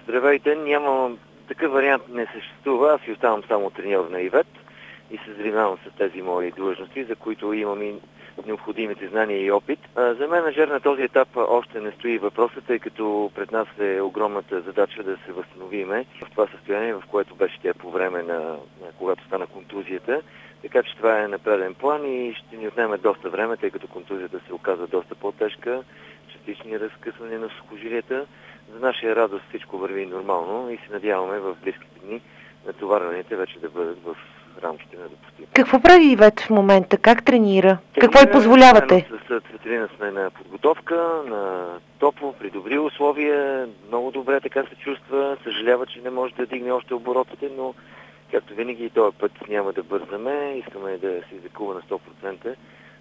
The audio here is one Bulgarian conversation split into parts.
Здравейте, няма такъв вариант, не съществува. Аз си оставам само треньор на Ивет и се занимавам с тези мои длъжности, за които имам и необходимите знания и опит. За менеджер на този етап още не стои въпросът, тъй като пред нас е огромната задача да се възстановиме в това състояние, в което беше тя по време на когато стана контузията. Така че това е на преден план и ще ни отнеме доста време, тъй като контузията се оказа доста по-тежка, частични разкъсвания на сухожилията. За наша радост всичко върви нормално и се надяваме в близките дни натоварванията вече да бъдат в рамките на допустимо. Какво прави Ивет в момента? Как тренира? Какво й позволявате? С Цветелина сме на подготовка, на топло, при добри условия, много добре така се чувства, съжалява, че не може да дигне още оборотите, но както винаги и този път няма да бързаме, искаме да се излекува на 100%.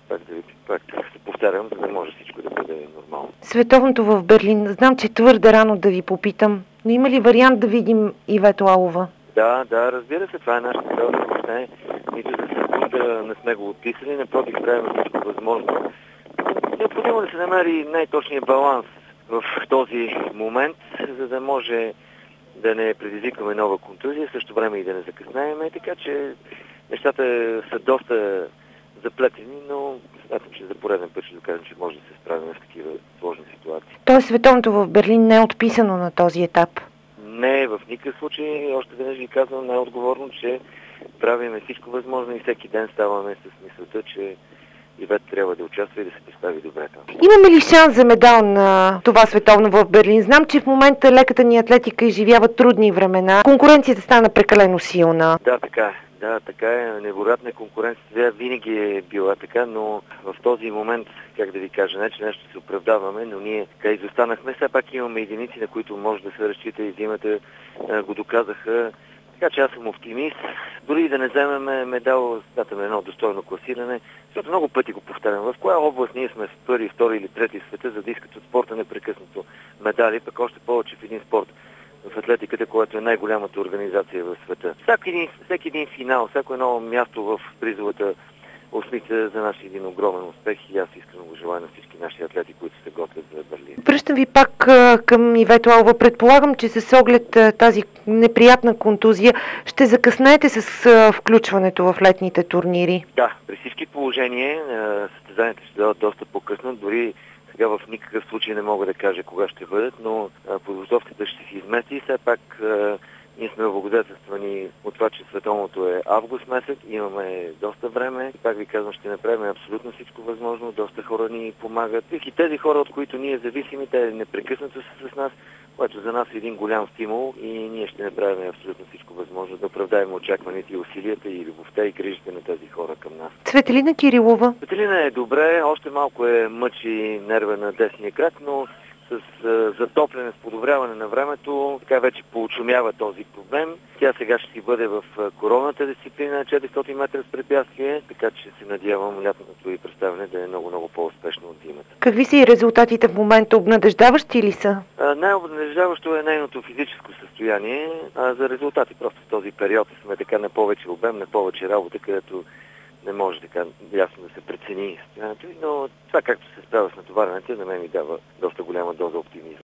Пак се повтарям, за да може всичко да бъде нормално. Световното в Берлин. Знам, че твърде рано да ви попитам, но има ли вариант да видим Ивет Лалова? Да, разбира се, това е нашата цел. Не, нито за секунда не сме го отписали, напротив, правим всичко възможно. Необходимо да се намери най-точният баланс в този момент, за да може да не предизвикаме нова контузия, също време и да не закъснеем. Така че нещата са доста заплетени, но смятам, че за пореден път ще докажем, че може да се справим с такива сложни ситуации. Тоест световното в Берлин не е отписано на този етап? Не, в никакъв случай. Още веднъж ви казвам най-отговорно, че правиме всичко възможно и всеки ден ставаме с мисълта, че Ивет трябва да участва и да се представи добре там. Имаме ли шанс за медал на това световно в Берлин? Знам, че в момента леката ни атлетика изживява трудни времена. Конкуренцията стана прекалено силна. Да, така е. Да, така е. Невероятна конкуренция винаги е била така, но в този момент, как да ви кажа, не че нещо се оправдаваме, но ние така изостанахме. Все пак имаме единици, на които може да се разчита и зимата го доказаха. Така че аз съм оптимист. Дори и да не вземем медал, смятаме едно достойно класиране, защото много пъти го повтарям. В коя област ние сме в първи, втори или трети в света, за да искат от спорта непрекъснато медали, пък още повече в един спорт, в атлетиката, която е най-голямата организация в света. Всеки един финал, всяко едно място в призовата осмица за наш един огромен успех и аз искрено го желая на всички наши атлети, които се готвят за Берлин. Връщам ви пак към Ивет Лалова. Предполагам, че с оглед тази неприятна контузия ще закъснете с включването в летните турнири. Да, при всички положения състезанията ще дадат доста по-късно, дори сега в никакъв случай не мога да кажа кога ще бъдат, но подготовката ще се измести и все пак ние сме облагодетелствани от това, че световното е август месец, имаме доста време. И пак ви казвам, ще направим абсолютно всичко възможно, доста хора ни помагат. И тези хора, от които ние зависими, те непрекъснато са с нас, което за нас е един голям стимул и ние ще направим абсолютно всичко възможно да оправдаем очакваните и усилията и любовта и грижите на тези хора към нас. Цветелина Кирилова. Цветелина е добре, още малко мъчи нерва на десния крак, но с затопляне, с подобряване на времето, така вече поучумява този проблем. Тя сега ще си бъде в коронната дисциплина 400 метра с препятствие, така че се надявам лятното и представяне да е много по-успешно от зимата. Какви са и резултатите в момента? Обнадеждаващи ли са? Най-обнадеждаващо е нейното физическо състояние, а за резултати просто в този период сме така на повече обем, на повече работа, където не може така ясно да се прецени състоянието, но това както се справя с натоварването, на мен ми дава доста голяма доза оптимизъм.